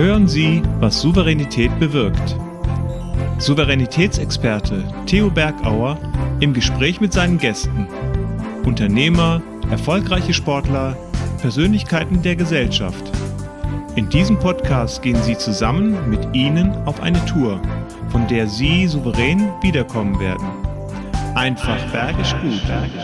Hören Sie, was Souveränität bewirkt. Souveränitätsexperte Theo Bergauer im Gespräch mit seinen Gästen. Unternehmer, erfolgreiche Sportler, Persönlichkeiten der Gesellschaft. In diesem Podcast gehen Sie zusammen mit Ihnen auf eine Tour, von der Sie souverän wiederkommen werden. Einfach bergisch gut.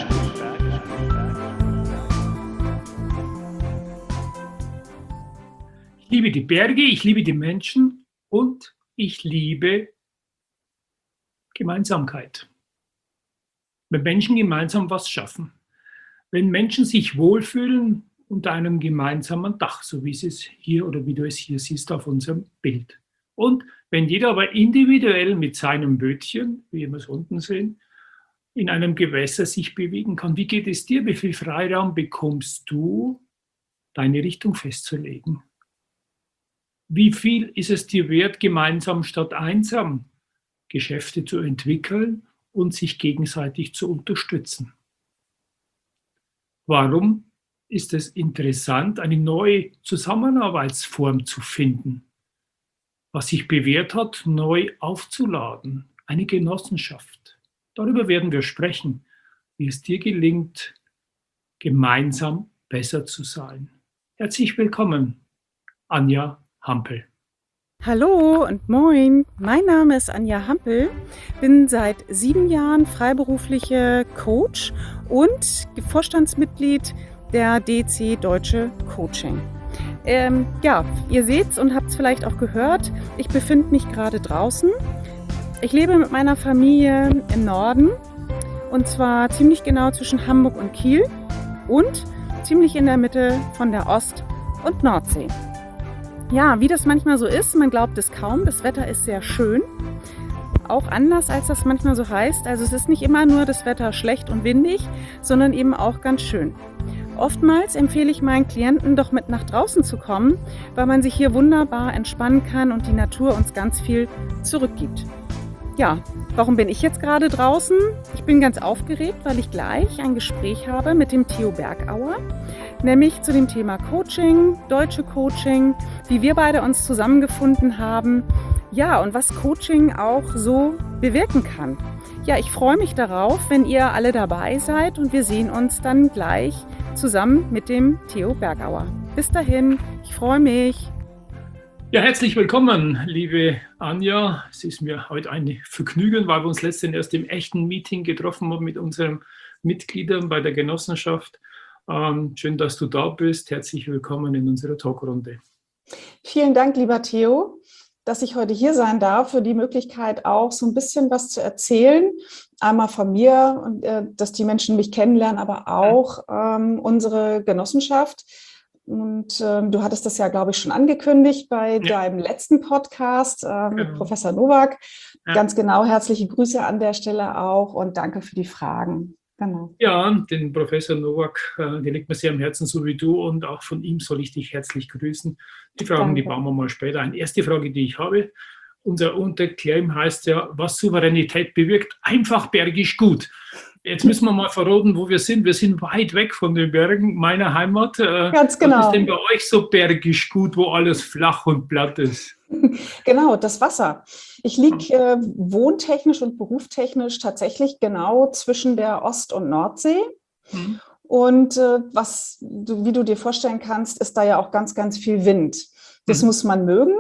Ich liebe die Berge, ich liebe die Menschen und ich liebe Gemeinsamkeit. Wenn Menschen gemeinsam was schaffen, wenn Menschen sich wohlfühlen unter einem gemeinsamen Dach, so wie es hier oder wie du es hier siehst auf unserem Bild. Und wenn jeder aber individuell mit seinem Bötchen, wie wir es unten sehen, in einem Gewässer sich bewegen kann. Wie geht es dir? Wie viel Freiraum bekommst du, deine Richtung festzulegen? Wie viel ist es dir wert, gemeinsam statt einsam Geschäfte zu entwickeln und sich gegenseitig zu unterstützen? Warum ist es interessant, eine neue Zusammenarbeitsform zu finden, was sich bewährt hat, neu aufzuladen, eine Genossenschaft? Darüber werden wir sprechen, wie es dir gelingt, gemeinsam besser zu sein. Herzlich willkommen, Anja Hampel. Hallo und moin, mein Name ist Anja Hampel, bin seit 7 Jahren freiberufliche Coach und Vorstandsmitglied der DC Deutsche Coaching. Ihr seht's und habt es vielleicht auch gehört, ich befinde mich gerade draußen. Ich lebe mit meiner Familie im Norden und zwar ziemlich genau zwischen Hamburg und Kiel und ziemlich in der Mitte von der Ost- und Nordsee. Ja, wie das manchmal so ist, man glaubt es kaum, das Wetter ist sehr schön, auch anders als das manchmal so heißt. Also es ist nicht immer nur das Wetter schlecht und windig, sondern eben auch ganz schön. Oftmals empfehle ich meinen Klienten doch mit nach draußen zu kommen, weil man sich hier wunderbar entspannen kann und die Natur uns ganz viel zurückgibt. Ja, warum bin ich jetzt gerade draußen? Ich bin ganz aufgeregt, weil ich gleich ein Gespräch habe mit dem Theo Bergauer, nämlich zu dem Thema Coaching, deutsche Coaching, wie wir beide uns zusammengefunden haben, ja, und was Coaching auch so bewirken kann. Ja, ich freue mich darauf, wenn ihr alle dabei seid und wir sehen uns dann gleich zusammen mit dem Theo Bergauer. Bis dahin, ich freue mich. Ja, herzlich willkommen, liebe Anja. Es ist mir heute ein Vergnügen, weil wir uns letztens erst im echten Meeting getroffen haben mit unseren Mitgliedern bei der Genossenschaft. Schön, dass du da bist. Herzlich willkommen in unserer Talkrunde. Vielen Dank, lieber Theo, dass ich heute hier sein darf, für die Möglichkeit auch so ein bisschen was zu erzählen. Einmal von mir, und dass die Menschen mich kennenlernen, aber auch unsere Genossenschaft. Und du hattest das ja, glaube ich, schon angekündigt bei deinem letzten Podcast mit Professor Nowak. Ja. Ganz genau, herzliche Grüße an der Stelle auch und danke für die Fragen. Genau. Ja, den Professor Nowak, der liegt mir sehr am Herzen, so wie du, und auch von ihm soll ich dich herzlich grüßen. Die Fragen, die bauen wir mal später ein. Erste Frage, die ich habe, unser Unterclaim heißt ja, was Souveränität bewirkt, einfach bergisch gut. Jetzt müssen wir mal verraten, wo wir sind. Wir sind weit weg von den Bergen, meiner Heimat. Ganz genau. Was ist denn bei euch so bergisch gut, wo alles flach und platt ist? Genau, das Wasser. Ich liege wohntechnisch und berufstechnisch tatsächlich genau zwischen der Ost- und Nordsee. Und wie du dir vorstellen kannst, ist da ja auch ganz, ganz viel Wind. Das muss man mögen.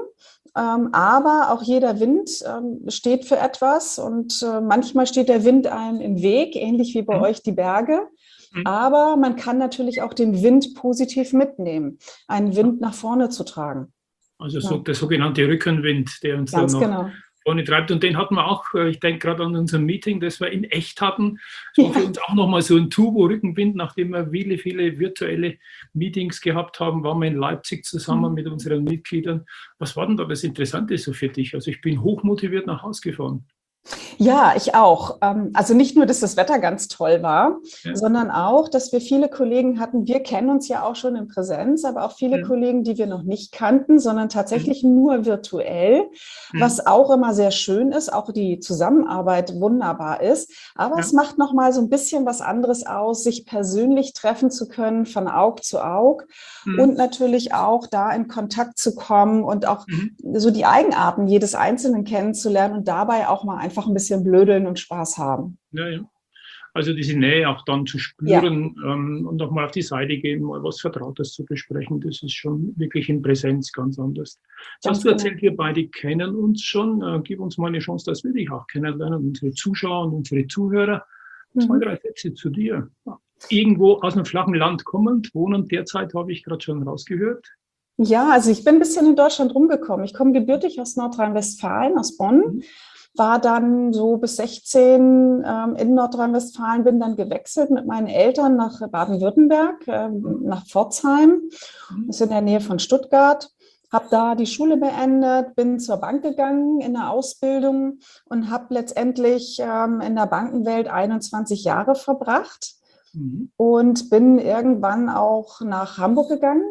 Aber auch jeder Wind steht für etwas und manchmal steht der Wind einem im Weg, ähnlich wie bei euch die Berge. Aber man kann natürlich auch den Wind positiv mitnehmen, einen Wind nach vorne zu tragen. Also so der sogenannte Rückenwind, der uns ganz dann noch vorne treibt. Und den hatten wir auch, ich denke gerade an unserem Meeting, das wir in echt hatten. Das war für uns auch nochmal so ein Turbo-Rückenwind, nachdem wir viele virtuelle Meetings gehabt haben, waren wir in Leipzig zusammen mit unseren Mitgliedern. Was war denn da das Interessante so für dich? Also ich bin hochmotiviert nach Hause gefahren. Ja, ich auch. Also nicht nur, dass das Wetter ganz toll war, Ja. sondern auch, dass wir viele Kollegen hatten. Wir kennen uns ja auch schon in Präsenz, aber auch viele Mhm. Kollegen, die wir noch nicht kannten, sondern Mhm. tatsächlich nur virtuell, Mhm. was auch immer sehr schön ist, auch die Zusammenarbeit wunderbar ist. Aber Ja. es macht noch mal so ein bisschen was anderes aus, sich persönlich treffen zu können, von Aug zu Aug Mhm. und natürlich auch da in Kontakt zu kommen und auch Mhm. so die Eigenarten jedes Einzelnen kennenzulernen und dabei auch mal einfach ein bisschen blödeln und Spaß haben. Ja, ja. Also diese Nähe auch dann zu Ja, spüren und auch mal auf die Seite gehen, mal was Vertrautes zu besprechen, das ist schon wirklich in Präsenz ganz anders. Jetzt hast ganz du genau. erzählt, wir beide kennen uns schon. Gib uns mal eine Chance, dass wir dich auch kennenlernen, unsere Zuschauer und unsere Zuhörer. 2, Mhm. 3 Sätze zu dir. Irgendwo aus einem flachen Land kommend, wohnend derzeit, habe ich gerade schon rausgehört. Ja, also ich bin ein bisschen in Deutschland rumgekommen. Ich komme gebürtig aus Nordrhein-Westfalen, aus Bonn, Mhm. war dann so bis 16 in Nordrhein-Westfalen, bin dann gewechselt mit meinen Eltern nach Baden-Württemberg, nach Pforzheim, Mhm. das ist in der Nähe von Stuttgart. Habe da die Schule beendet, bin zur Bank gegangen in der Ausbildung und habe letztendlich in der Bankenwelt 21 Jahre verbracht. Mhm. Und bin irgendwann auch nach Hamburg gegangen,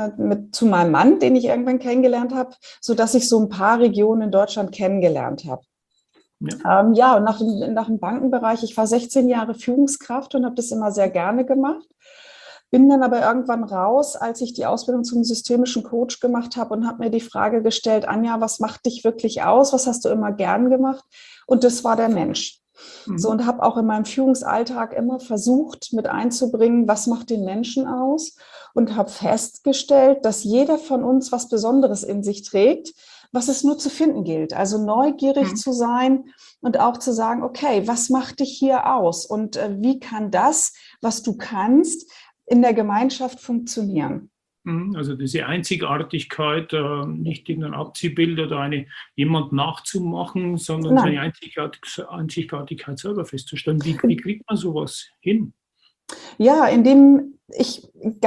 zu meinem Mann, den ich irgendwann kennengelernt habe, sodass ich so ein paar Regionen in Deutschland kennengelernt habe. Ja. Ja, und nach dem Bankenbereich, ich war 16 Jahre Führungskraft und habe das immer sehr gerne gemacht. Bin dann aber irgendwann raus, als ich die Ausbildung zum systemischen Coach gemacht habe und habe mir die Frage gestellt, Anja, was macht dich wirklich aus? Was hast du immer gern gemacht? Und das war der Mensch. So, Mhm. und habe auch in meinem Führungsalltag immer versucht, mit einzubringen, was macht den Menschen aus, und habe festgestellt, dass jeder von uns was Besonderes in sich trägt, was es nur zu finden gilt. Also neugierig Mhm. zu sein und auch zu sagen, okay, was macht dich hier aus und wie kann das, was du kannst, in der Gemeinschaft funktionieren? Also diese Einzigartigkeit, nicht irgendein Abziehbild oder jemand nachzumachen, sondern seine Nein. Einzigartigkeit selber festzustellen. Wie kriegt man sowas hin? Ja, indem ich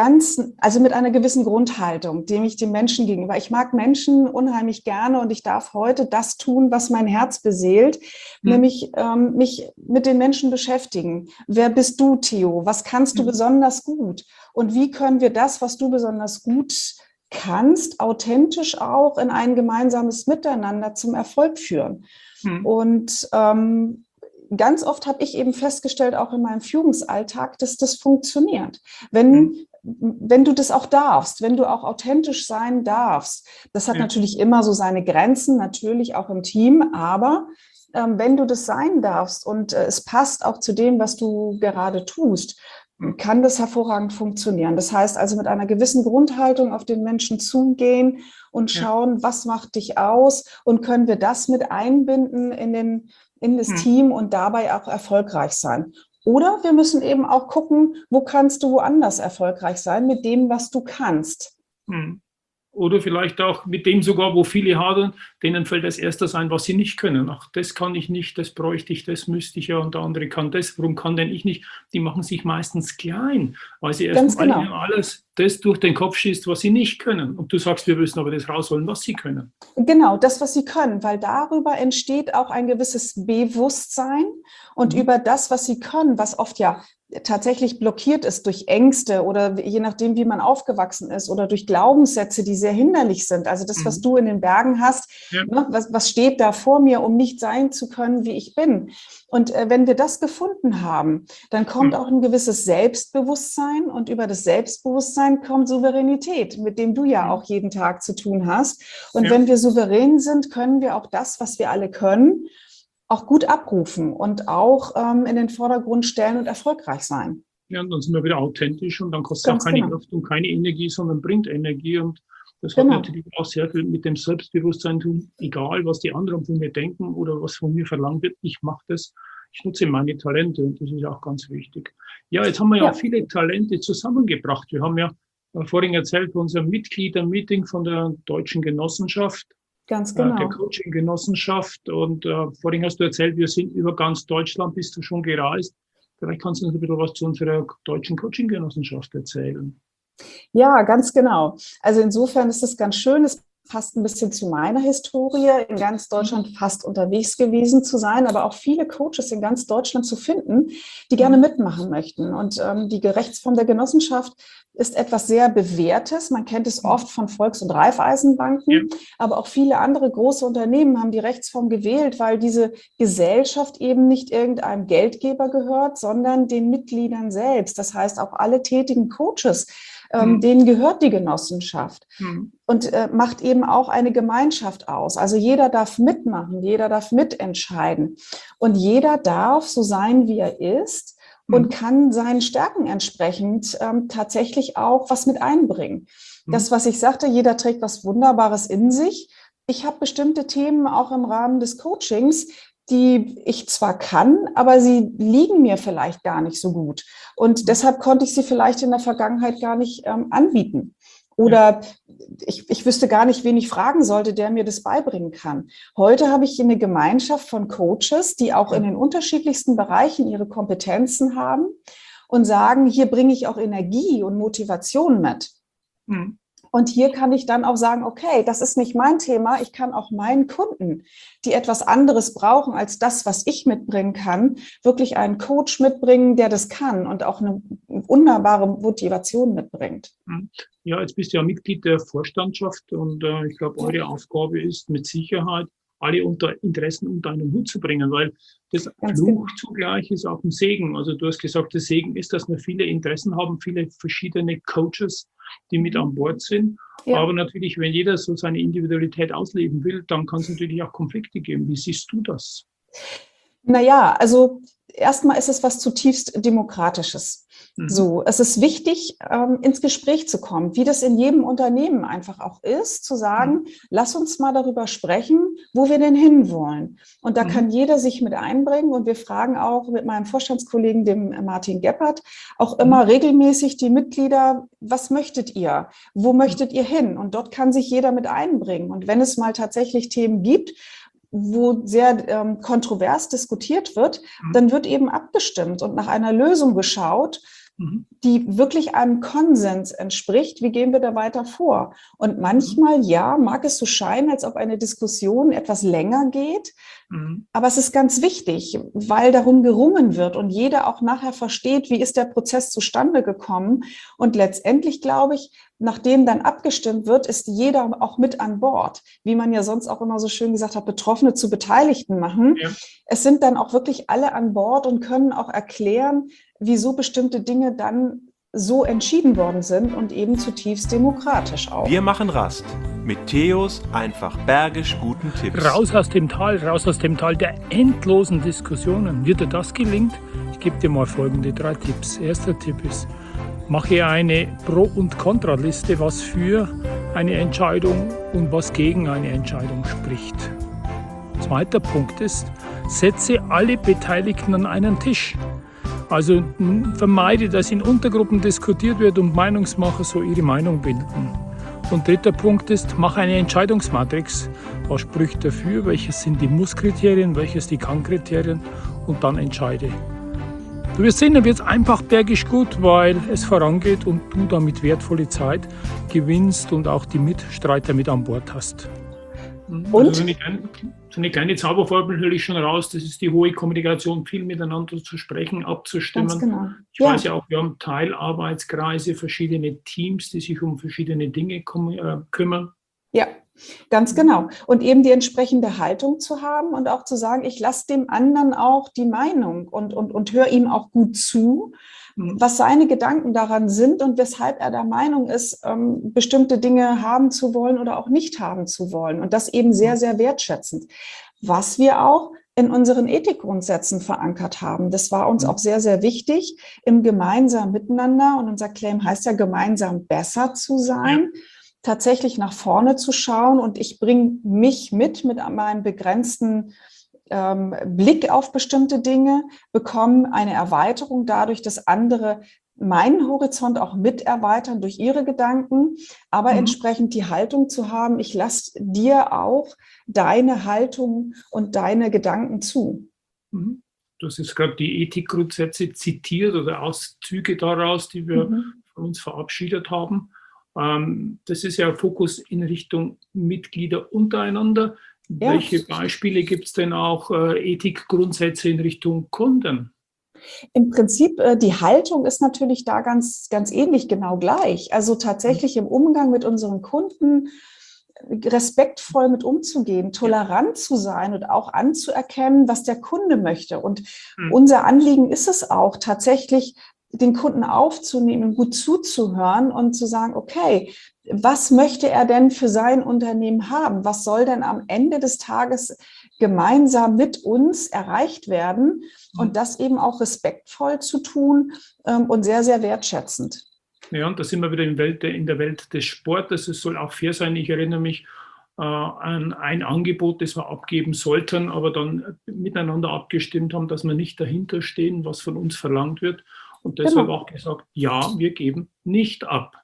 also mit einer gewissen Grundhaltung, dem ich den Menschen gegenüber, ich mag Menschen unheimlich gerne und ich darf heute das tun, was mein Herz beseelt, Hm? nämlich mich mit den Menschen beschäftigen. Wer bist du, Theo? Was kannst du Hm? besonders gut? Und wie können wir das, was du besonders gut kannst, authentisch auch in ein gemeinsames Miteinander zum Erfolg führen? Hm? Und ganz oft habe ich eben festgestellt, auch in meinem Führungsalltag, dass das funktioniert. Hm? Wenn du das auch darfst, wenn du auch authentisch sein darfst, das hat Ja. natürlich immer so seine Grenzen, natürlich auch im Team, aber wenn du das sein darfst und es passt auch zu dem, was du gerade tust, Hm? kann das hervorragend funktionieren. Das heißt also mit einer gewissen Grundhaltung auf den Menschen zugehen und Ja. schauen, was macht dich aus und können wir das mit einbinden in das Hm? Team und dabei auch erfolgreich sein. Oder wir müssen eben auch gucken, wo kannst du woanders erfolgreich sein mit dem, was du kannst. Hm? Oder vielleicht auch mit dem sogar, wo viele hadern, denen fällt als erstes ein, was sie nicht können. Ach, das kann ich nicht, das bräuchte ich, das müsste ich ja und der andere kann das. Warum kann denn ich nicht? Die machen sich meistens klein, weil sie erst Ganz mal ihnen genau. alles das durch den Kopf schießt, was sie nicht können. Und du sagst, wir müssen aber das rausholen, was sie können. Genau, das, was sie können, weil darüber entsteht auch ein gewisses Bewusstsein und Mhm. über das, was sie können, was oft ja tatsächlich blockiert ist durch Ängste oder je nachdem, wie man aufgewachsen ist oder durch Glaubenssätze, die sehr hinderlich sind. Also das, was Mhm. du in den Bergen hast, Ja. ne, was steht da vor mir, um nicht sein zu können, wie ich bin. Und wenn wir das gefunden haben, dann kommt Mhm. auch ein gewisses Selbstbewusstsein und über das Selbstbewusstsein kommt Souveränität, mit dem du ja Mhm. auch jeden Tag zu tun hast. Und Ja. wenn wir souverän sind, können wir auch das, was wir alle können, auch gut abrufen und auch in den Vordergrund stellen und erfolgreich sein. Ja, und dann sind wir wieder authentisch und dann kostet es auch Ganz keine genau. Kraft und keine Energie, sondern bringt Energie. Und das hat Genau. natürlich auch sehr viel mit dem Selbstbewusstsein zu tun, egal was die anderen von mir denken oder was von mir verlangt wird. Ich mache das, ich nutze meine Talente und das ist auch ganz wichtig. Ja, jetzt haben wir ja Ja. auch viele Talente zusammengebracht. Wir haben ja vorhin erzählt von unserem Mitgliedermeeting von der Deutschen Genossenschaft, Ganz der genau. Coaching-Genossenschaft. Und vorhin hast du erzählt, wir sind über ganz Deutschland, bist du schon gereist. Vielleicht kannst du uns ein bisschen was zu unserer Deutschen Coaching-Genossenschaft erzählen. Ja, ganz genau. Also insofern ist es ganz schön. Es fast ein bisschen zu meiner Historie, in ganz Deutschland fast unterwegs gewesen zu sein, aber auch viele Coaches in ganz Deutschland zu finden, die gerne mitmachen möchten. Und die Rechtsform der Genossenschaft ist etwas sehr Bewährtes. Man kennt es oft von Volks- und Raiffeisenbanken, aber auch viele andere große Unternehmen haben die Rechtsform gewählt, weil diese Gesellschaft eben nicht irgendeinem Geldgeber gehört, sondern den Mitgliedern selbst. Das heißt, auch alle tätigen Coaches, denen gehört die Genossenschaft und macht eben auch eine Gemeinschaft aus. Also jeder darf mitmachen, jeder darf mitentscheiden und jeder darf so sein, wie er ist und kann seinen Stärken entsprechend tatsächlich auch was mit einbringen. Das, was ich sagte, jeder trägt was Wunderbares in sich. Ich habe bestimmte Themen auch im Rahmen des Coachings, die ich zwar kann, aber sie liegen mir vielleicht gar nicht so gut. Und deshalb konnte ich sie vielleicht in der Vergangenheit gar nicht anbieten. Oder ich wüsste gar nicht, wen ich fragen sollte, der mir das beibringen kann. Heute habe ich eine Gemeinschaft von Coaches, die auch in den unterschiedlichsten Bereichen ihre Kompetenzen haben und sagen, hier bringe ich auch Energie und Motivation mit. Und hier kann ich dann auch sagen, okay, das ist nicht mein Thema. Ich kann auch meinen Kunden, die etwas anderes brauchen als das, was ich mitbringen kann, wirklich einen Coach mitbringen, der das kann und auch eine wunderbare Motivation mitbringt. Ja, jetzt bist du ja Mitglied der Vorstandschaft und ich glaube, eure Aufgabe ist mit Sicherheit, alle Interessen unter einen Hut zu bringen, weil das Fluch zugleich ist auch ein Segen. Also du hast gesagt, der Segen ist, dass wir viele Interessen haben, viele verschiedene Coaches, die mit an Bord sind. Ja. Aber natürlich, wenn jeder so seine Individualität ausleben will, dann kann es natürlich auch Konflikte geben. Wie siehst du das? Naja, also erstmal ist es was zutiefst Demokratisches. So, es ist wichtig, ins Gespräch zu kommen, wie das in jedem Unternehmen einfach auch ist, zu sagen, lass uns mal darüber sprechen, wo wir denn hinwollen. Und da kann jeder sich mit einbringen. Und wir fragen auch mit meinem Vorstandskollegen, dem Martin Geppert, auch immer regelmäßig die Mitglieder, was möchtet ihr? Wo möchtet ihr hin? Und dort kann sich jeder mit einbringen. Und wenn es mal tatsächlich Themen gibt, wo sehr kontrovers diskutiert wird, dann wird eben abgestimmt und nach einer Lösung geschaut, die wirklich einem Konsens entspricht. Wie gehen wir da weiter vor? Und manchmal, ja, mag es so scheinen, als ob eine Diskussion etwas länger geht, aber es ist ganz wichtig, weil darum gerungen wird und jeder auch nachher versteht, wie ist der Prozess zustande gekommen. Und letztendlich, glaube ich, nachdem dann abgestimmt wird, ist jeder auch mit an Bord. Wie man ja sonst auch immer so schön gesagt hat, Betroffene zu Beteiligten machen. Ja. Es sind dann auch wirklich alle an Bord und können auch erklären, wieso bestimmte Dinge dann so entschieden worden sind und eben zutiefst demokratisch auch. Wir machen Rast mit Theos einfach bergisch guten Tipps. Raus aus dem Tal der endlosen Diskussionen. Wie dir das gelingt? Ich gebe dir mal folgende 3 Tipps. Erster Tipp ist, mache eine Pro- und Kontraliste, was für eine Entscheidung und was gegen eine Entscheidung spricht. Zweiter Punkt ist, setze alle Beteiligten an einen Tisch. Also vermeide, dass in Untergruppen diskutiert wird und Meinungsmacher so ihre Meinung bilden. Und dritter Punkt ist, mach eine Entscheidungsmatrix. Was spricht dafür, welches sind die Muss-Kriterien, welches die Kann-Kriterien und dann entscheide. Du wirst sehen, dann wird es einfach bergisch gut, weil es vorangeht und du damit wertvolle Zeit gewinnst und auch die Mitstreiter mit an Bord hast. Und? Also so eine kleine Zauberformel höre ich schon raus, das ist die hohe Kommunikation, viel miteinander zu sprechen, abzustimmen. Ganz genau. Ich weiß ja auch, wir haben Teilarbeitskreise, verschiedene Teams, die sich um verschiedene Dinge kümmern. Ja, ganz genau. Und eben die entsprechende Haltung zu haben und auch zu sagen, ich lasse dem anderen auch die Meinung und höre ihm auch gut zu, was seine Gedanken daran sind und weshalb er der Meinung ist, bestimmte Dinge haben zu wollen oder auch nicht haben zu wollen. Und das eben sehr, sehr wertschätzend. Was wir auch in unseren Ethikgrundsätzen verankert haben. Das war uns auch sehr, sehr wichtig, im gemeinsamen Miteinander. Und unser Claim heißt ja, gemeinsam besser zu sein. Ja. Tatsächlich nach vorne zu schauen und ich bringe mich mit meinem begrenzten Blick auf bestimmte Dinge, bekomme eine Erweiterung dadurch, dass andere meinen Horizont auch mit erweitern durch ihre Gedanken, aber entsprechend die Haltung zu haben, ich lasse dir auch deine Haltung und deine Gedanken zu. Du hast jetzt gerade die Ethikgrundsätze zitiert oder Auszüge daraus, die wir von uns verabschiedet haben. Das ist ja Fokus in Richtung Mitglieder untereinander. Ja. Welche Beispiele gibt es denn auch, Ethikgrundsätze in Richtung Kunden? Im Prinzip, die Haltung ist natürlich da ganz, ganz ähnlich, genau gleich. Also tatsächlich im Umgang mit unseren Kunden respektvoll mit umzugehen, tolerant zu sein und auch anzuerkennen, was der Kunde möchte. Und unser Anliegen ist es auch, tatsächlich den Kunden aufzunehmen, gut zuzuhören und zu sagen, okay, was möchte er denn für sein Unternehmen haben? Was soll denn am Ende des Tages gemeinsam mit uns erreicht werden? Und das eben auch respektvoll zu tun und sehr, sehr wertschätzend. Ja, und da sind wir wieder in der Welt des Sportes. Es soll auch fair sein. Ich erinnere mich an ein Angebot, das wir abgeben sollten, aber dann miteinander abgestimmt haben, dass wir nicht dahinter stehen, was von uns verlangt wird. Und deshalb auch gesagt, ja, wir geben nicht ab.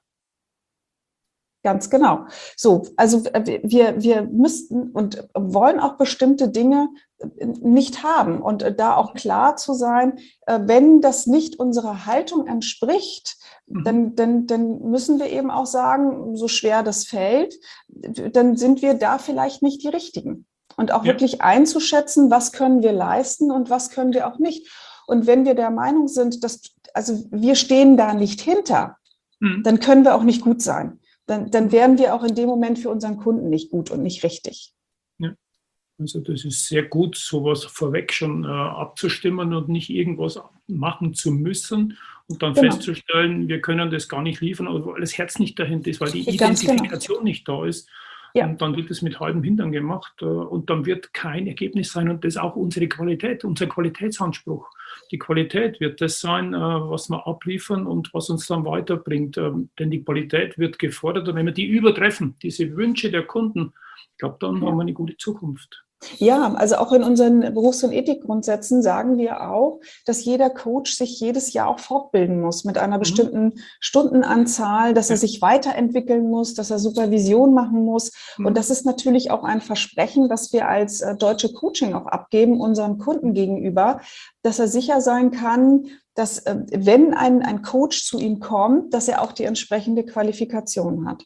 Ganz genau. So, also wir müssten und wollen auch bestimmte Dinge nicht haben und da auch klar zu sein, wenn das nicht unserer Haltung entspricht, dann müssen wir eben auch sagen, so schwer das fällt, dann sind wir da vielleicht nicht die Richtigen. Und auch wirklich einzuschätzen, was können wir leisten und was können wir auch nicht. Und wenn wir der Meinung sind, dass also wir stehen da nicht hinter, dann können wir auch nicht gut sein. Dann wären wir auch in dem Moment für unseren Kunden nicht gut und nicht richtig. Ja. Also das ist sehr gut, sowas vorweg schon abzustimmen und nicht irgendwas machen zu müssen und dann festzustellen, wir können das gar nicht liefern, weil das Herz nicht dahinter ist, weil die Identifikation nicht da ist. Ja. Und dann wird es mit halbem Hintern gemacht und dann wird kein Ergebnis sein und das ist auch unsere Qualität, unser Qualitätsanspruch. Die Qualität wird das sein, was wir abliefern und was uns dann weiterbringt. Denn die Qualität wird gefordert und wenn wir die übertreffen, diese Wünsche der Kunden, ich glaube, dann haben wir eine gute Zukunft. Ja, also auch in unseren Berufs- und Ethikgrundsätzen sagen wir auch, dass jeder Coach sich jedes Jahr auch fortbilden muss mit einer bestimmten Stundenanzahl, dass er sich weiterentwickeln muss, dass er Supervision machen muss. Und das ist natürlich auch ein Versprechen, das wir als Deutsche Coaching auch abgeben, unseren Kunden gegenüber, dass er sicher sein kann, dass wenn ein Coach zu ihm kommt, dass er auch die entsprechende Qualifikation hat.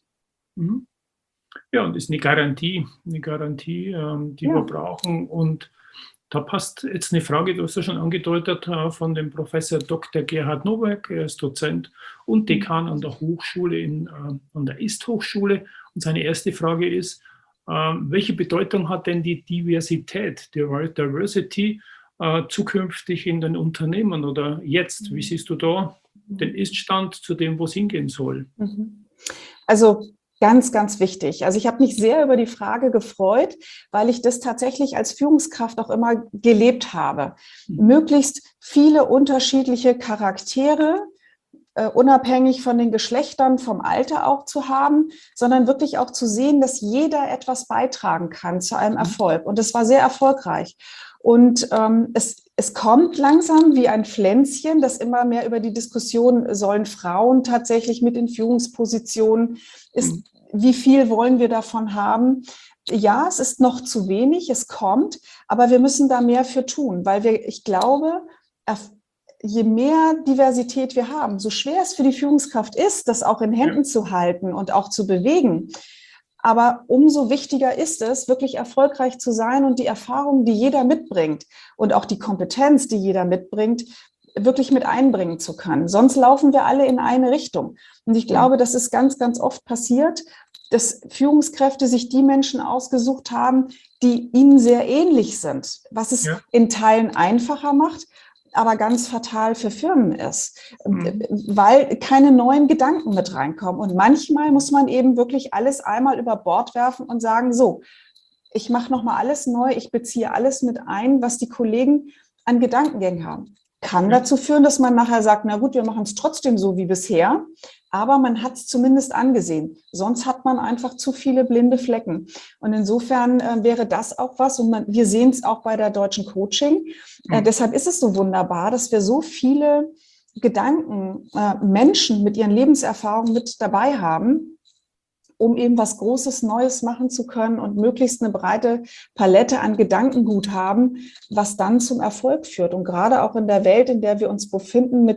Ja, und das ist eine Garantie, die wir brauchen. Und da passt jetzt eine Frage, du hast ja schon angedeutet, von dem Professor Dr. Gerhard Nowak. Er ist Dozent und Dekan an der Hochschule, an der Ist-Hochschule. Und seine erste Frage ist, welche Bedeutung hat denn die Diversität, die Diversity, zukünftig in den Unternehmen oder jetzt? Wie siehst du da den Ist-Stand zu dem, wo es hingehen soll? Also ganz, ganz wichtig. Also ich habe mich sehr über die Frage gefreut, weil ich das tatsächlich als Führungskraft auch immer gelebt habe. Möglichst viele unterschiedliche Charaktere, unabhängig von den Geschlechtern, vom Alter auch zu haben, sondern wirklich auch zu sehen, dass jeder etwas beitragen kann zu einem Erfolg. Und das war sehr erfolgreich. Und es kommt langsam wie ein Pflänzchen, dass immer mehr über die Diskussion, sollen Frauen tatsächlich mit in Führungspositionen, wie viel wollen wir davon haben? Ja, es ist noch zu wenig, es kommt, aber wir müssen da mehr für tun, weil ich glaube, je mehr Diversität wir haben, so schwer es für die Führungskraft ist, das auch in Händen zu halten und auch zu bewegen, aber umso wichtiger ist es, wirklich erfolgreich zu sein und die Erfahrung, die jeder mitbringt und auch die Kompetenz, die jeder mitbringt, wirklich mit einbringen zu können. Sonst laufen wir alle in eine Richtung. Und ich glaube, das ist ganz, ganz oft passiert, dass Führungskräfte sich die Menschen ausgesucht haben, die ihnen sehr ähnlich sind, was es in Teilen einfacher macht, aber ganz fatal für Firmen ist, weil keine neuen Gedanken mit reinkommen. Und manchmal muss man eben wirklich alles einmal über Bord werfen und sagen, so, ich mache nochmal alles neu, ich beziehe alles mit ein, was die Kollegen an Gedankengängen haben. Kann dazu führen, dass man nachher sagt, na gut, wir machen es trotzdem so wie bisher, aber man hat es zumindest angesehen. Sonst hat man einfach zu viele blinde Flecken. Und insofern wäre das auch was, und wir sehen es auch bei der Deutschen Coaching. Deshalb ist es so wunderbar, dass wir so viele Gedanken, Menschen mit ihren Lebenserfahrungen mit dabei haben, um eben was Großes, Neues machen zu können und möglichst eine breite Palette an Gedankengut haben, was dann zum Erfolg führt. Und gerade auch in der Welt, in der wir uns befinden, mit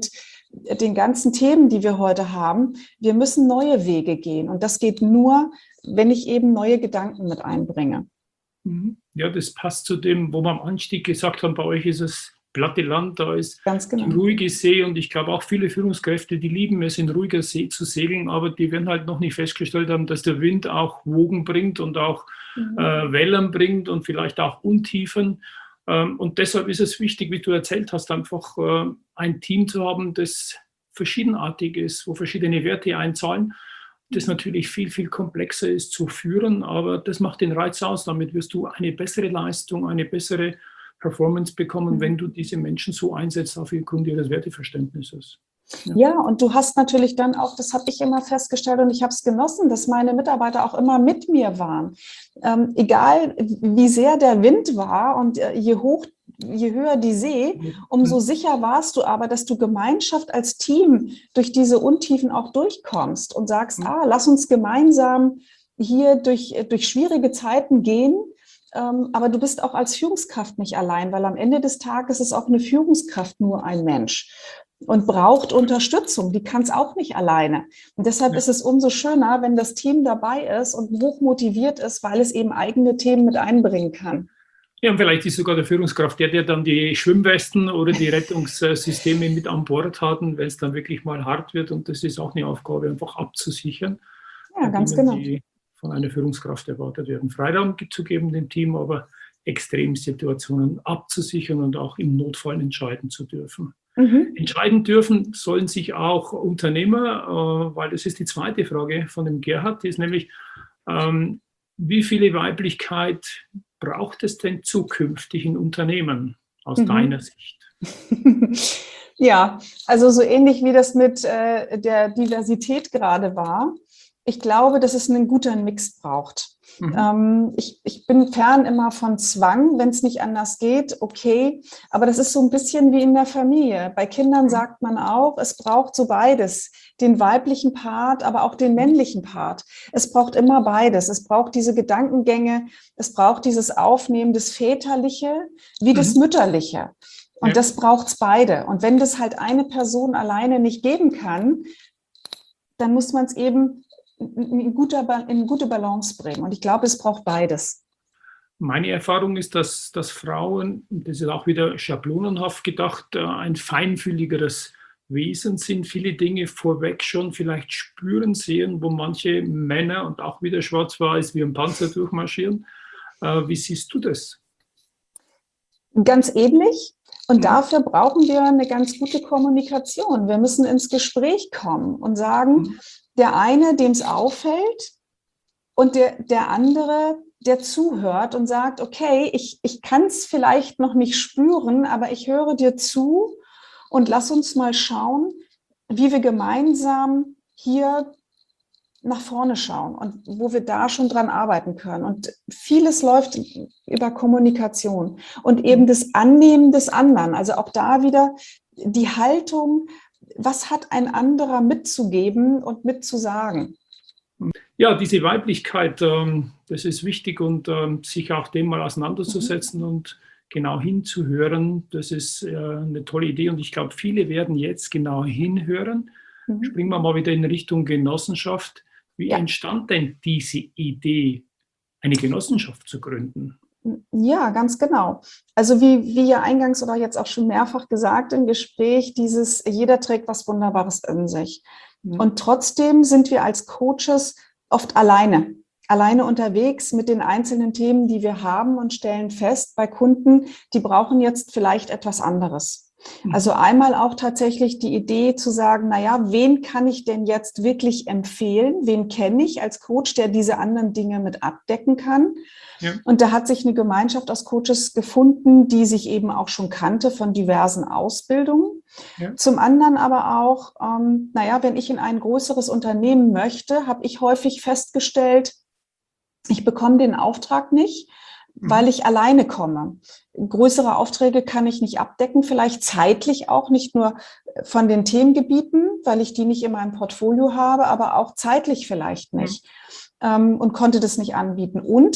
den ganzen Themen, die wir heute haben, wir müssen neue Wege gehen. Und das geht nur, wenn ich eben neue Gedanken mit einbringe. Ja, das passt zu dem, wo wir am Anstieg gesagt haben, bei euch ist es platte Land, da ist die ruhige See, und ich glaube auch viele Führungskräfte, die lieben es, in ruhiger See zu segeln, aber die werden halt noch nicht festgestellt haben, dass der Wind auch Wogen bringt und auch Wellen bringt und vielleicht auch Untiefen. Und deshalb ist es wichtig, wie du erzählt hast, einfach ein Team zu haben, das verschiedenartig ist, wo verschiedene Werte einzahlen, das natürlich viel, viel komplexer ist zu führen, aber das macht den Reiz aus. Damit wirst du eine bessere Leistung, eine bessere Performance bekommen, wenn du diese Menschen so einsetzt aufgrund ihres Werteverständnisses. Ja, und du hast natürlich dann auch, das habe ich immer festgestellt und ich habe es genossen, dass meine Mitarbeiter auch immer mit mir waren. Egal, wie sehr der Wind war und je höher die See, umso sicher warst du aber, dass du Gemeinschaft als Team durch diese Untiefen auch durchkommst und sagst, lass uns gemeinsam hier durch schwierige Zeiten gehen. Aber du bist auch als Führungskraft nicht allein, weil am Ende des Tages ist auch eine Führungskraft nur ein Mensch und braucht Unterstützung. Die kann es auch nicht alleine. Und deshalb ist es umso schöner, wenn das Team dabei ist und hoch motiviert ist, weil es eben eigene Themen mit einbringen kann. Ja, und vielleicht ist sogar der Führungskraft der dann die Schwimmwesten oder die Rettungssysteme mit an Bord hat, wenn es dann wirklich mal hart wird. Und das ist auch eine Aufgabe, einfach abzusichern. Ja, ganz genau. Die von einer Führungskraft erwartet werden. Freiraum zu geben dem Team, aber Extremsituationen abzusichern und auch im Notfall entscheiden zu dürfen. Entscheiden dürfen sollen sich auch Unternehmer, weil das ist die zweite Frage von dem Gerhard, die ist nämlich, wie viele Weiblichkeit braucht es denn zukünftig in Unternehmen aus deiner Sicht? Ja, also so ähnlich wie das mit der Diversität gerade war. Ich glaube, dass es einen guten Mix braucht. Ich bin fern immer von Zwang, wenn es nicht anders geht, okay. Aber das ist so ein bisschen wie in der Familie. Bei Kindern sagt man auch, es braucht so beides. Den weiblichen Part, aber auch den männlichen Part. Es braucht immer beides. Es braucht diese Gedankengänge, es braucht dieses Aufnehmen des Väterliche wie das Mütterliche. Und das braucht es beide. Und wenn das halt eine Person alleine nicht geben kann, dann muss man es eben in gute Balance bringen. Und ich glaube, es braucht beides. Meine Erfahrung ist, dass Frauen, das ist auch wieder schablonenhaft gedacht, ein feinfühligeres Wesen sind, viele Dinge vorweg schon vielleicht spüren, sehen, wo manche Männer und auch wieder schwarz-weiß wie ein Panzer durchmarschieren. Wie siehst du das? Ganz ähnlich. Und dafür brauchen wir eine ganz gute Kommunikation. Wir müssen ins Gespräch kommen und sagen, der eine, dem es auffällt, und der andere, der zuhört und sagt, okay, ich kann es vielleicht noch nicht spüren, aber ich höre dir zu und lass uns mal schauen, wie wir gemeinsam hier nach vorne schauen und wo wir da schon dran arbeiten können. Und vieles läuft über Kommunikation und eben das Annehmen des anderen. Also auch da wieder die Haltung, was hat ein anderer mitzugeben und mitzusagen? Ja, diese Weiblichkeit, das ist wichtig, und sich auch dem mal auseinanderzusetzen und genau hinzuhören, das ist eine tolle Idee, und ich glaube, viele werden jetzt genau hinhören. Springen wir mal wieder in Richtung Genossenschaft. Wie entstand denn diese Idee, eine Genossenschaft zu gründen? Ja, ganz genau. Also wie ja eingangs oder jetzt auch schon mehrfach gesagt im Gespräch, jeder trägt was Wunderbares in sich. Und trotzdem sind wir als Coaches oft alleine unterwegs mit den einzelnen Themen, die wir haben, und stellen fest bei Kunden, die brauchen jetzt vielleicht etwas anderes. Also einmal auch tatsächlich die Idee zu sagen, naja, wen kann ich denn jetzt wirklich empfehlen? Wen kenne ich als Coach, der diese anderen Dinge mit abdecken kann? Ja. Und da hat sich eine Gemeinschaft aus Coaches gefunden, die sich eben auch schon kannte von diversen Ausbildungen. Ja. Zum anderen aber auch, wenn ich in ein größeres Unternehmen möchte, habe ich häufig festgestellt, ich bekomme den Auftrag nicht, weil ich alleine komme. Größere Aufträge kann ich nicht abdecken, vielleicht zeitlich auch, nicht nur von den Themengebieten, weil ich die nicht in meinem Portfolio habe, aber auch zeitlich vielleicht nicht und konnte das nicht anbieten. Und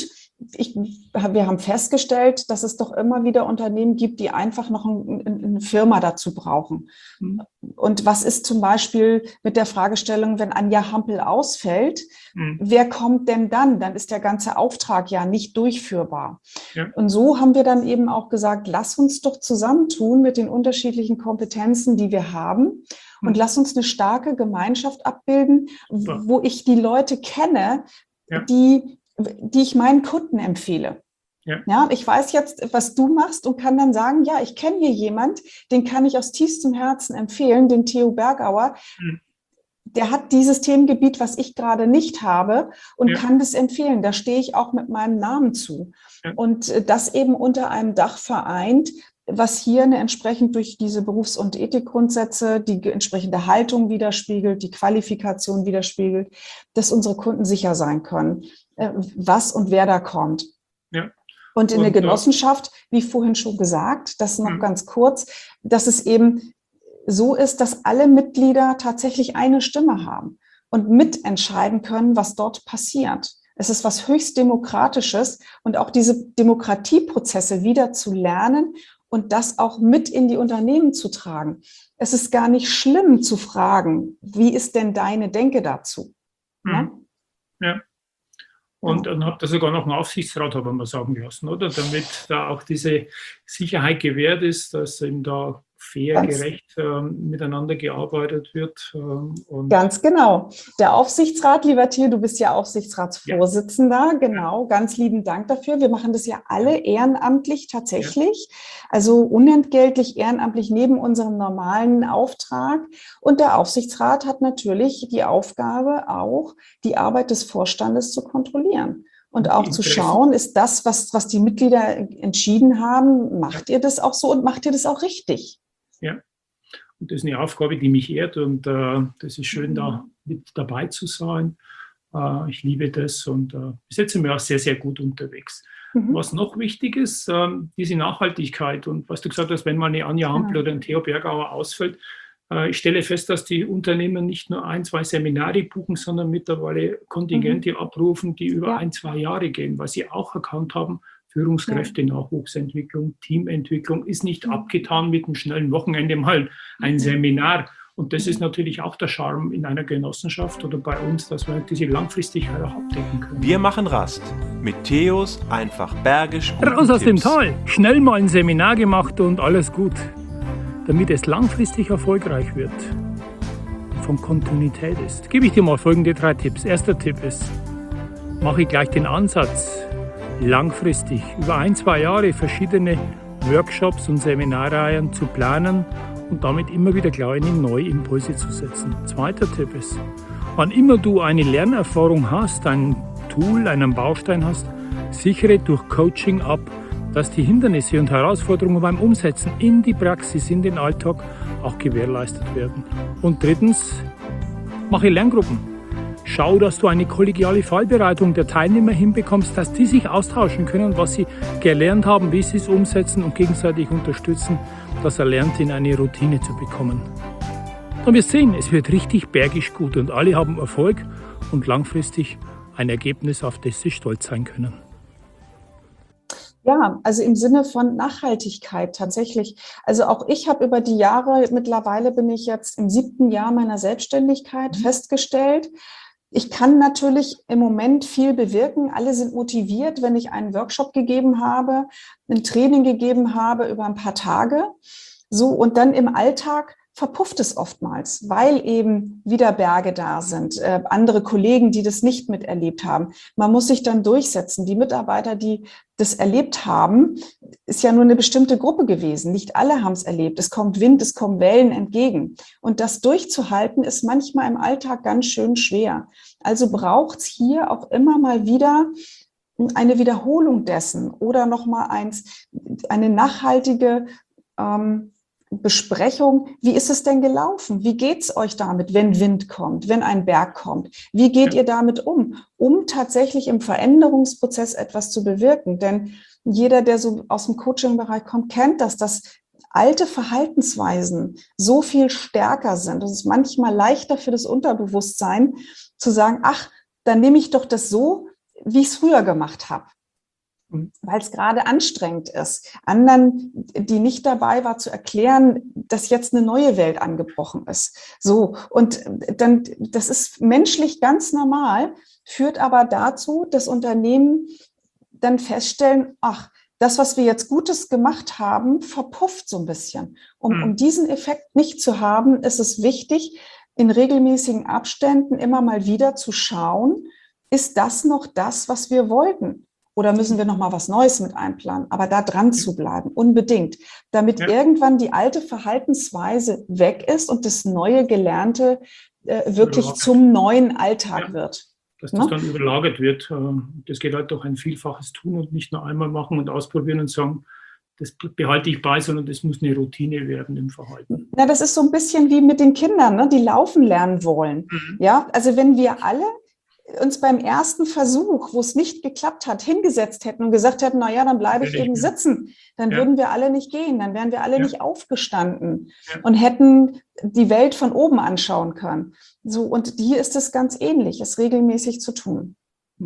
wir haben festgestellt, dass es doch immer wieder Unternehmen gibt, die einfach noch eine Firma dazu brauchen. Und was ist zum Beispiel mit der Fragestellung, wenn Anja Hampel ausfällt, wer kommt denn dann? Dann ist der ganze Auftrag ja nicht durchführbar. Ja. Und so haben wir dann eben auch gesagt, lass uns doch zusammentun mit den unterschiedlichen Kompetenzen, die wir haben. Und lass uns eine starke Gemeinschaft abbilden, wo ich die Leute kenne, die ich meinen Kunden empfehle. Ja, ich weiß jetzt, was du machst und kann dann sagen, ja, ich kenne hier jemand, den kann ich aus tiefstem Herzen empfehlen, den Theo Bergauer. Der hat dieses Themengebiet, was ich gerade nicht habe und kann das empfehlen. Da stehe ich auch mit meinem Namen zu. Und das eben unter einem Dach vereint, was hier entsprechend durch diese Berufs- und Ethikgrundsätze die entsprechende Haltung widerspiegelt, die Qualifikation widerspiegelt, dass unsere Kunden sicher sein können, was und wer da kommt. Ja. Und in der Genossenschaft, wie vorhin schon gesagt, das noch ganz kurz, dass es eben so ist, dass alle Mitglieder tatsächlich eine Stimme haben und mitentscheiden können, was dort passiert. Es ist was höchst Demokratisches und auch diese Demokratieprozesse wieder zu lernen und das auch mit in die Unternehmen zu tragen. Es ist gar nicht schlimm zu fragen, wie ist denn deine Denke dazu? Ja. Und dann habt ihr sogar noch einen Aufsichtsrat, haben wir sagen lassen, oder? Damit da auch diese Sicherheit gewährt ist, dass eben da fair, gerecht miteinander gearbeitet wird. Ganz genau. Der Aufsichtsrat, lieber Theo, du bist ja Aufsichtsratsvorsitzender, genau, ganz lieben Dank dafür. Wir machen das ja alle ehrenamtlich tatsächlich, also unentgeltlich ehrenamtlich neben unserem normalen Auftrag. Und der Aufsichtsrat hat natürlich die Aufgabe, auch die Arbeit des Vorstandes zu kontrollieren. Und auch zu schauen, ist das, was die Mitglieder entschieden haben, macht ihr das auch so und macht ihr das auch richtig? Ja, und das ist eine Aufgabe, die mich ehrt und das ist schön, da mit dabei zu sein. Ich liebe das und bis jetzt sind wir auch sehr, sehr gut unterwegs. Was noch wichtig ist, diese Nachhaltigkeit und was du gesagt hast, wenn mal eine Anja Hampel oder ein Theo Bergauer ausfällt, ich stelle fest, dass die Unternehmen nicht nur 1, 2 Seminare buchen, sondern mittlerweile Kontingente abrufen, die über 1, 2 Jahre gehen, weil sie auch erkannt haben, Führungskräfte, Nachwuchsentwicklung, Teamentwicklung ist nicht abgetan mit einem schnellen Wochenende mal ein Seminar. Und das ist natürlich auch der Charme in einer Genossenschaft oder bei uns, dass wir diese Langfristigkeit auch abdecken können. Wir machen Rast mit Theos einfach bergisch. Raus aus dem Tal, schnell mal ein Seminar gemacht und alles gut. Damit es langfristig erfolgreich wird, von Kontinuität ist, gebe ich dir mal folgende 3 Tipps. Erster Tipp ist, mache gleich den Ansatz, langfristig über 1, 2 Jahre verschiedene Workshops und Seminarreihen zu planen und damit immer wieder kleine neue Impulse zu setzen. Zweiter Tipp ist, wann immer du eine Lernerfahrung hast, ein Tool, einen Baustein hast, sichere durch Coaching ab, dass die Hindernisse und Herausforderungen beim Umsetzen in die Praxis, in den Alltag auch gewährleistet werden. Und drittens, mache Lerngruppen. Schau, dass du eine kollegiale Fallbereitung der Teilnehmer hinbekommst, dass die sich austauschen können, was sie gelernt haben, wie sie es umsetzen und gegenseitig unterstützen, das Erlernte in eine Routine zu bekommen. Und wir sehen, es wird richtig bergisch gut und alle haben Erfolg und langfristig ein Ergebnis, auf das sie stolz sein können. Ja, also im Sinne von Nachhaltigkeit tatsächlich. Also auch ich habe über die Jahre, mittlerweile bin ich jetzt im 7. Jahr meiner Selbstständigkeit festgestellt, ich kann natürlich im Moment viel bewirken. Alle sind motiviert, wenn ich einen Workshop gegeben habe, ein Training gegeben habe über ein paar Tage. So, und dann im Alltag verpufft es oftmals, weil eben wieder Berge da sind, andere Kollegen, die das nicht miterlebt haben. Man muss sich dann durchsetzen. Die Mitarbeiter, die das erlebt haben, ist ja nur eine bestimmte Gruppe gewesen. Nicht alle haben es erlebt. Es kommt Wind, es kommen Wellen entgegen. Und das durchzuhalten, ist manchmal im Alltag ganz schön schwer. Also braucht es hier auch immer mal wieder eine Wiederholung dessen oder nochmal eine nachhaltige Besprechung, wie ist es denn gelaufen? Wie geht es euch damit, wenn Wind kommt, wenn ein Berg kommt? Wie geht ihr damit um tatsächlich im Veränderungsprozess etwas zu bewirken? Denn jeder, der so aus dem Coaching-Bereich kommt, kennt das, dass alte Verhaltensweisen so viel stärker sind. Es ist manchmal leichter für das Unterbewusstsein zu sagen, ach, dann nehme ich doch das so, wie ich es früher gemacht habe. weil es gerade anstrengend ist, anderen, die nicht dabei war, zu erklären, dass jetzt eine neue Welt angebrochen ist. So, und dann, das ist menschlich ganz normal, führt aber dazu, dass Unternehmen dann feststellen, ach, das, was wir jetzt Gutes gemacht haben, verpufft so ein bisschen. Um diesen Effekt nicht zu haben, ist es wichtig, in regelmäßigen Abständen immer mal wieder zu schauen, ist das noch das, was wir wollten? Oder müssen wir noch mal was Neues mit einplanen? Aber da dran zu bleiben, unbedingt, damit irgendwann die alte Verhaltensweise weg ist und das neue Gelernte wirklich zum neuen Alltag wird. Dass das dann überlagert wird. Das geht halt durch ein vielfaches Tun und nicht nur einmal machen und ausprobieren und sagen, das behalte ich bei, sondern das muss eine Routine werden im Verhalten. Na, das ist so ein bisschen wie mit den Kindern, ne, die laufen lernen wollen. Ja, also wenn wir alle uns beim ersten Versuch, wo es nicht geklappt hat, hingesetzt hätten und gesagt hätten, na ja, dann bleibe ich eben sitzen, dann würden wir alle nicht gehen, dann wären wir alle nicht aufgestanden und hätten die Welt von oben anschauen können. So, und hier ist es ganz ähnlich, es regelmäßig zu tun.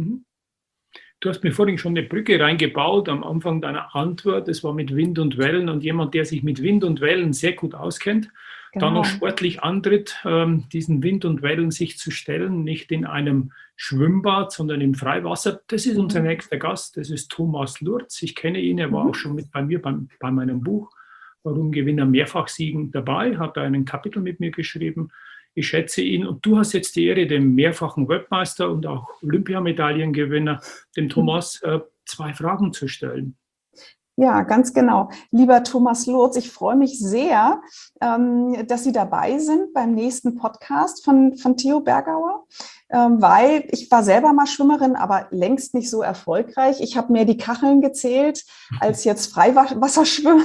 Du hast mir vorhin schon eine Brücke reingebaut am Anfang deiner Antwort. Das war mit Wind und Wellen, und jemand, der sich mit Wind und Wellen sehr gut auskennt, dann noch sportlich antritt, diesen Wind und Wellen sich zu stellen, nicht in einem Schwimmbad, sondern im Freiwasser. Das ist unser nächster Gast, das ist Thomas Lurz. Ich kenne ihn, er war auch schon mit bei mir bei meinem Buch Warum Gewinner Mehrfachsiegen dabei, hat da ein Kapitel mit mir geschrieben. Ich schätze ihn, und du hast jetzt die Ehre, dem mehrfachen Weltmeister und auch Olympiamedaillengewinner, dem Thomas, 2 Fragen zu stellen. Ja, ganz genau. Lieber Thomas Lurz, ich freue mich sehr, dass Sie dabei sind beim nächsten Podcast von Theo Bergauer, weil ich war selber mal Schwimmerin, aber längst nicht so erfolgreich. Ich habe mehr die Kacheln gezählt als jetzt Freiwasserschwimmen.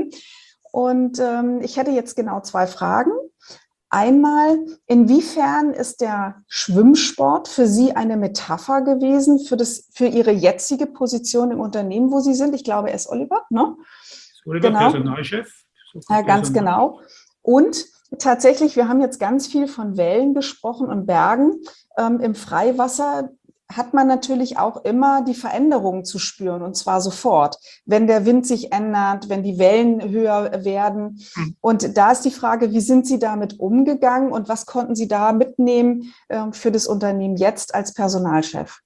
Und ich hätte jetzt genau 2 Fragen. Einmal, inwiefern ist der Schwimmsport für Sie eine Metapher gewesen für Ihre jetzige Position im Unternehmen, wo Sie sind? Ich glaube, er ist Oliver, ne? Oliver, genau. Personalchef. Ja, ganz genau. Und tatsächlich, wir haben jetzt ganz viel von Wellen gesprochen und Bergen. Im Freiwasser hat man natürlich auch immer die Veränderungen zu spüren, und zwar sofort, wenn der Wind sich ändert, wenn die Wellen höher werden. Und da ist die Frage, wie sind Sie damit umgegangen und was konnten Sie da mitnehmen für das Unternehmen jetzt als Personalchef?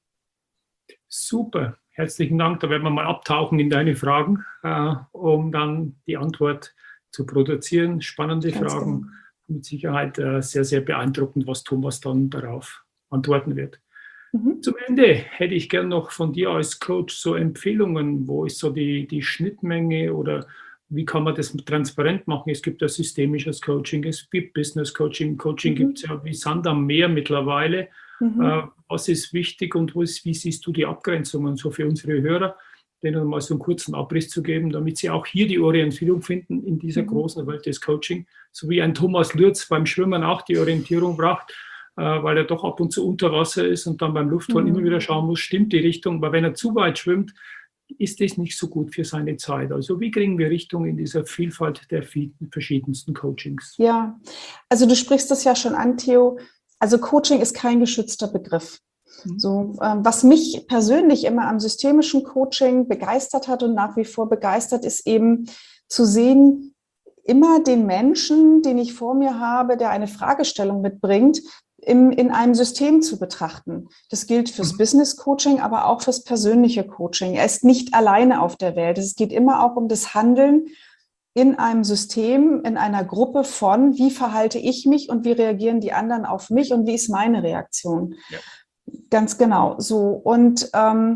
Super, herzlichen Dank. Da werden wir mal abtauchen in deine Fragen, um dann die Antwort zu produzieren. Spannende Ganz Fragen, genau. Mit Sicherheit sehr, sehr beeindruckend, was Thomas dann darauf antworten wird. Zum Ende hätte ich gern noch von dir als Coach so Empfehlungen, wo ist so die Schnittmenge oder wie kann man das transparent machen? Es gibt ja systemisches Coaching, es gibt Business Coaching, gibt es ja wie Sand am Meer mittlerweile. Was ist wichtig und wie siehst du die Abgrenzungen so für unsere Hörer, denen mal so einen kurzen Abriss zu geben, damit sie auch hier die Orientierung finden in dieser großen Welt des Coaching, so wie ein Thomas Lurz beim Schwimmen auch die Orientierung braucht, weil er doch ab und zu unter Wasser ist und dann beim Luftholen immer wieder schauen muss, stimmt die Richtung, weil wenn er zu weit schwimmt, ist das nicht so gut für seine Zeit. Also wie kriegen wir Richtung in dieser Vielfalt der verschiedensten Coachings? Ja, also du sprichst das ja schon an, Theo. Also Coaching ist kein geschützter Begriff. So, was mich persönlich immer am systemischen Coaching begeistert hat und nach wie vor begeistert, ist eben zu sehen, immer den Menschen, den ich vor mir habe, der eine Fragestellung mitbringt, in einem System zu betrachten. Das gilt fürs Business Coaching, aber auch fürs persönliche Coaching. Er ist nicht alleine auf der Welt. Es geht immer auch um das Handeln in einem System, in einer Gruppe von, wie verhalte ich mich und wie reagieren die anderen auf mich und wie ist meine Reaktion. Ja. Ganz genau. So. Und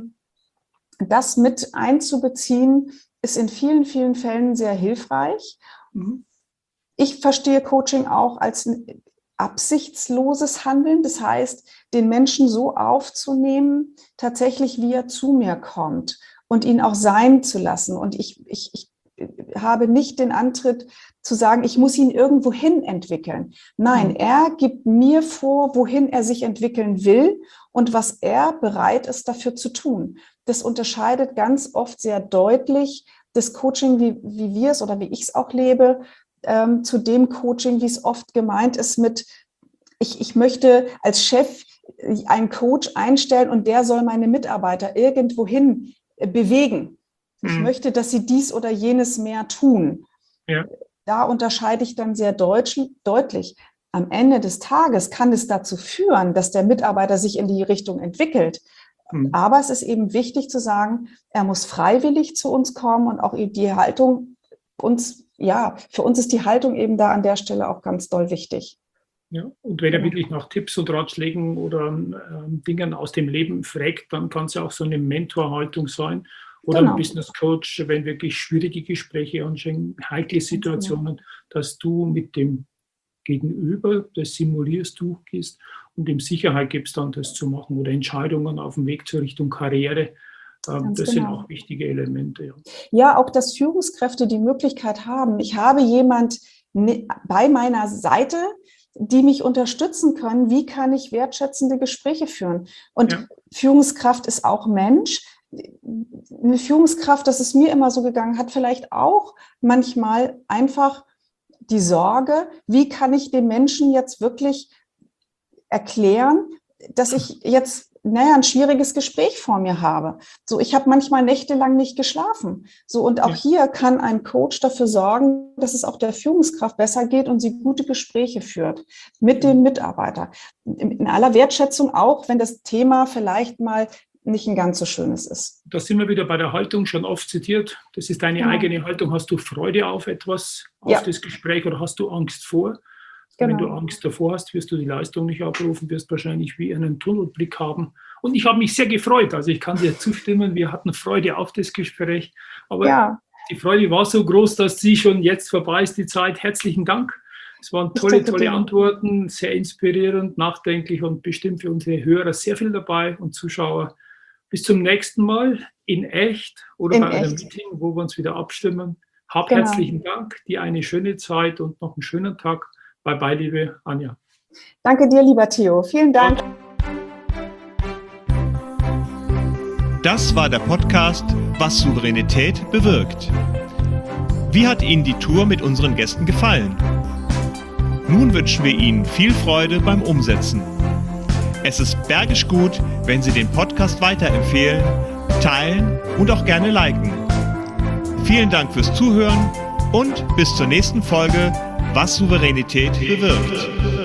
das mit einzubeziehen, ist in vielen, vielen Fällen sehr hilfreich. Ich verstehe Coaching auch als ein absichtsloses Handeln. Das heißt, den Menschen so aufzunehmen, tatsächlich wie er zu mir kommt und ihn auch sein zu lassen. Und ich habe nicht den Antritt zu sagen, ich muss ihn irgendwo hin entwickeln. Nein, er gibt mir vor, wohin er sich entwickeln will und was er bereit ist, dafür zu tun. Das unterscheidet ganz oft sehr deutlich das Coaching, wie wir es oder wie ich es auch lebe, zu dem Coaching, wie es oft gemeint ist mit, ich möchte als Chef einen Coach einstellen und der soll meine Mitarbeiter irgendwohin bewegen. Ich möchte, dass sie dies oder jenes mehr tun. Ja. Da unterscheide ich dann sehr deutlich. Am Ende des Tages kann es dazu führen, dass der Mitarbeiter sich in die Richtung entwickelt. Aber es ist eben wichtig zu sagen, er muss freiwillig zu uns kommen und auch die Haltung für uns ist die Haltung eben da an der Stelle auch ganz doll wichtig. Ja, und wenn er wirklich nach Tipps und Ratschlägen oder Dingen aus dem Leben fragt, dann kann es ja auch so eine Mentorhaltung sein oder ein Business Coach, wenn wirklich schwierige Gespräche anstehen, heikle Situationen, dass du mit dem Gegenüber, das simulierst, durchgehst und ihm Sicherheit gibst, dann das zu machen oder Entscheidungen auf dem Weg zur Richtung Karriere. Das sind auch wichtige Elemente. Ja, auch dass Führungskräfte die Möglichkeit haben. Ich habe jemand bei meiner Seite, die mich unterstützen können. Wie kann ich wertschätzende Gespräche führen? Und Führungskraft ist auch Mensch. Eine Führungskraft, das ist mir immer so gegangen, hat vielleicht auch manchmal einfach die Sorge, wie kann ich dem Menschen jetzt wirklich erklären, dass ich jetzt ein schwieriges Gespräch vor mir habe. So, ich habe manchmal nächtelang nicht geschlafen. So, und auch hier kann ein Coach dafür sorgen, dass es auch der Führungskraft besser geht und sie gute Gespräche führt mit dem Mitarbeiter. In aller Wertschätzung auch, wenn das Thema vielleicht mal nicht ein ganz so schönes ist. Da sind wir wieder bei der Haltung, schon oft zitiert. Das ist deine eigene Haltung. Hast du Freude auf etwas, auf das Gespräch, oder hast du Angst vor? Wenn du Angst davor hast, wirst du die Leistung nicht abrufen, wirst wahrscheinlich wie einen Tunnelblick haben. Und ich habe mich sehr gefreut. Also ich kann dir zustimmen, wir hatten Freude auf das Gespräch. Aber die Freude war so groß, dass sie schon jetzt vorbei ist, die Zeit. Herzlichen Dank. Es waren tolle Antworten, sehr inspirierend, nachdenklich und bestimmt für unsere Hörer sehr viel dabei und Zuschauer. Bis zum nächsten Mal in echt oder bei einem Meeting, wo wir uns wieder abstimmen. Herzlichen Dank, dir eine schöne Zeit und noch einen schönen Tag. Bye bye, liebe Anja. Danke dir, lieber Theo. Vielen Dank. Das war der Podcast Was Souveränität bewirkt. Wie hat Ihnen die Tour mit unseren Gästen gefallen? Nun wünschen wir Ihnen viel Freude beim Umsetzen. Es ist bergisch gut, wenn Sie den Podcast weiterempfehlen, teilen und auch gerne liken. Vielen Dank fürs Zuhören und bis zur nächsten Folge Was Souveränität bewirkt.